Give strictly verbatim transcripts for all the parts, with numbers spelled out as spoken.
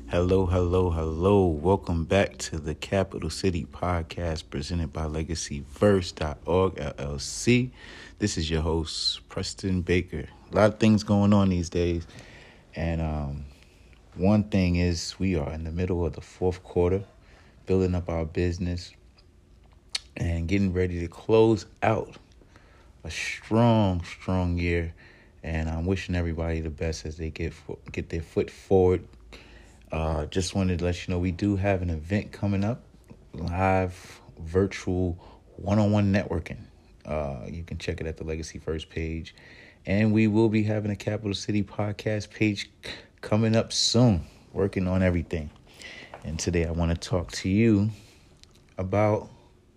Hello, hello, hello. Welcome back to the Capital City Podcast presented by legacy verse dot org L L C. This is your host, Preston Baker. A lot of things going on these days. And um, one thing is we are in the middle of the fourth quarter, building up our business and getting ready to close out a strong, strong year. And I'm wishing everybody the best as they get get their foot forward. Uh, just wanted to let you know we do have an event coming up, live virtual one-on-one networking. Uh, you can check it at the Legacy First page. And we will be having a Capital City Podcast page coming up soon, working on everything. And today I want to talk to you about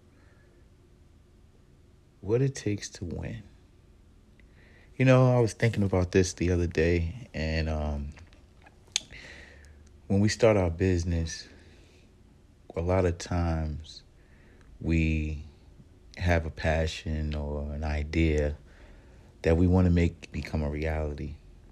what it takes to win. You know, I was thinking about this the other day, and um, when we start our business, a lot of times we have a passion or an idea that we want to make become a reality.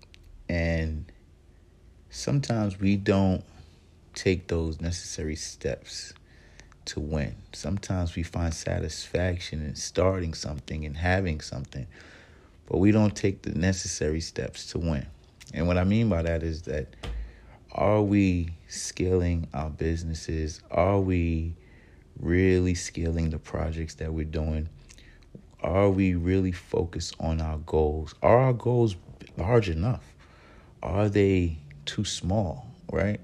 And sometimes we don't take those necessary steps to win. Sometimes we find satisfaction in starting something and having something, but we don't take the necessary steps to win. And what I mean by that is that are we scaling our businesses? Are we really scaling the projects that we're doing? Are we really focused on our goals? Are our goals large enough? Are they too small, right?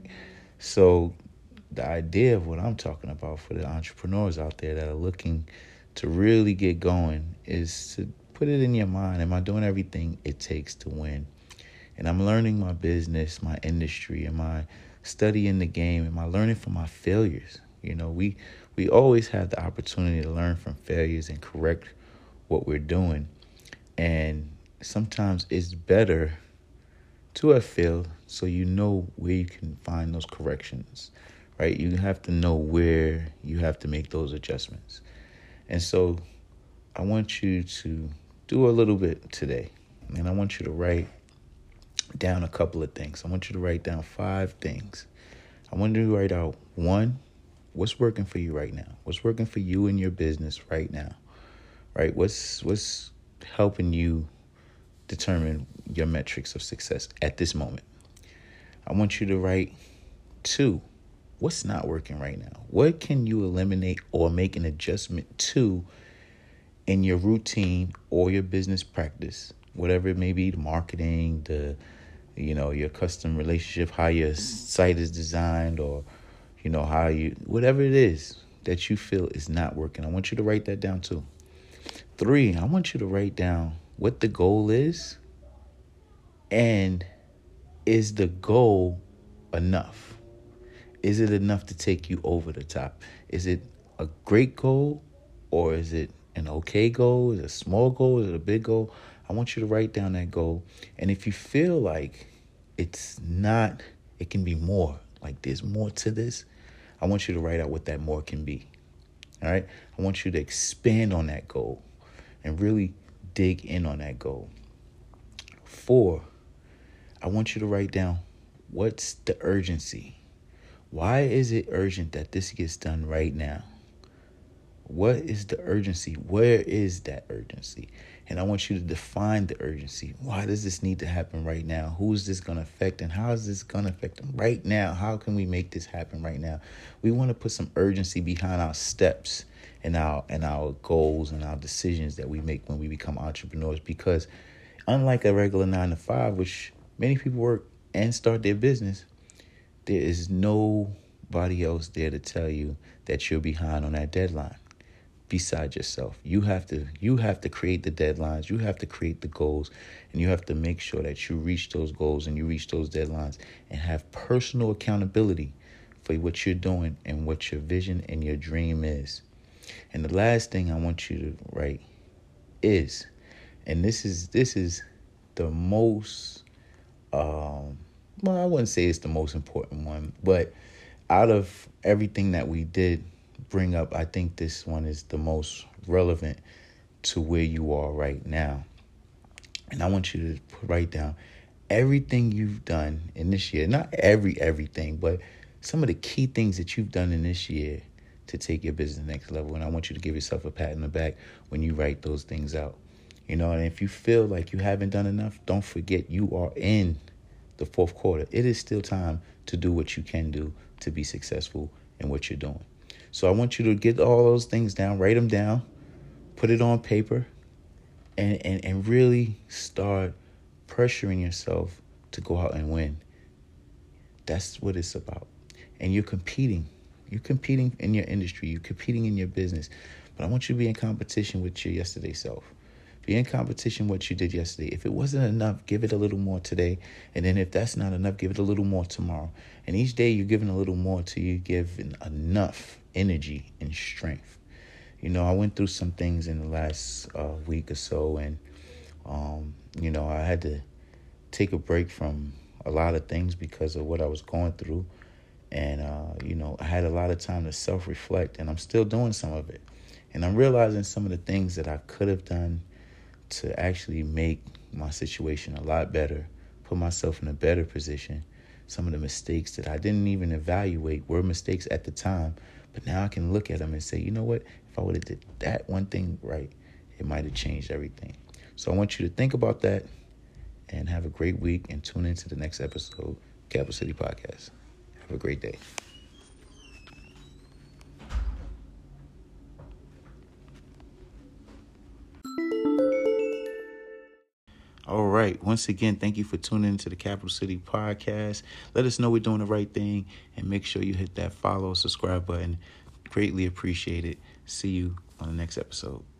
So the idea of what I'm talking about for the entrepreneurs out there that are looking to really get going is to put it in your mind. Am I doing everything it takes to win? And I'm learning my business, my industry, am I studying the game? Am I learning from my failures? You know, we we always have the opportunity to learn from failures and correct what we're doing. And sometimes it's better to have failed so you know where you can find those corrections, right? You have to know where you have to make those adjustments. And so I want you to do a little bit today. And I want you to write down a couple of things. I want you to write down five things. I want you to write out one, what's working for you right now? What's working for you in your business right now? Right? What's what's helping you determine your metrics of success at this moment? I want you to write two, what's not working right now? What can you eliminate or make an adjustment to in your routine or your business practice? Whatever it may be, the marketing, the you know, your custom relationship, how your site is designed, or, you know, how you, whatever it is that you feel is not working. I want you to write that down too. Three, I want you to write down what the goal is, and is the goal enough? Is it enough to take you over the top? Is it a great goal, or is it an okay goal? Is it a small goal? Is it a big goal? I want you to write down that goal. And if you feel like it's not, it can be more, like there's more to this, I want you to write out what that more can be. All right? I want you to expand on that goal and really dig in on that goal. Four, I want you to write down what's the urgency. Why is it urgent that this gets done right now? What is the urgency? Where is that urgency? And I want you to define the urgency. Why does this need to happen right now? Who is this going to affect, and how is this going to affect them right now? How can we make this happen right now? We want to put some urgency behind our steps and our and our goals and our decisions that we make when we become entrepreneurs, because unlike a regular nine to five, which many people work and start their business, there is nobody else there to tell you that you're behind on that deadline beside yourself. You have to you have to create the deadlines, you have to create the goals, and you have to make sure that you reach those goals and you reach those deadlines and have personal accountability for what you're doing and what your vision and your dream is. And the last thing I want you to write is, and this is this is the most um well, I wouldn't say it's the most important one, but out of everything that we did bring up, I think this one is the most relevant to where you are right now. And I want you to write down, everything you've done in this year, not every everything, but some of the key things that you've done in this year to take your business to the next level. And I want you to give yourself a pat on the back when you write those things out. You know, and if you feel like you haven't done enough, don't forget you are in the fourth quarter. It is still time to do what you can do to be successful in what you're doing. So I want you to get all those things down, write them down, put it on paper, and, and, and really start pressuring yourself to go out and win. That's what it's about. And you're competing. You're competing in your industry. You're competing in your business. But I want you to be in competition with your yesterday self. Be in competition with what you did yesterday. If it wasn't enough, give it a little more today. And then if that's not enough, give it a little more tomorrow. And each day you're giving a little more till you give enough energy and strength. You know, I went through some things in the last uh, week or so, and, um, you know, I had to take a break from a lot of things because of what I was going through. And, uh, you know, I had a lot of time to self-reflect, and I'm still doing some of it. And I'm realizing some of the things that I could have done to actually make my situation a lot better, put myself in a better position. Some of the mistakes that I didn't even evaluate were mistakes at the time, but now I can look at them and say, you know what? If I would have did that one thing right, it might have changed everything. So I want you to think about that and have a great week and tune into the next episode, Capital City Podcast. Have a great day. All right. Once again, thank you for tuning into the Capital City Podcast. Let us know we're doing the right thing, and make sure you hit that follow, subscribe button. Greatly appreciate it. See you on the next episode.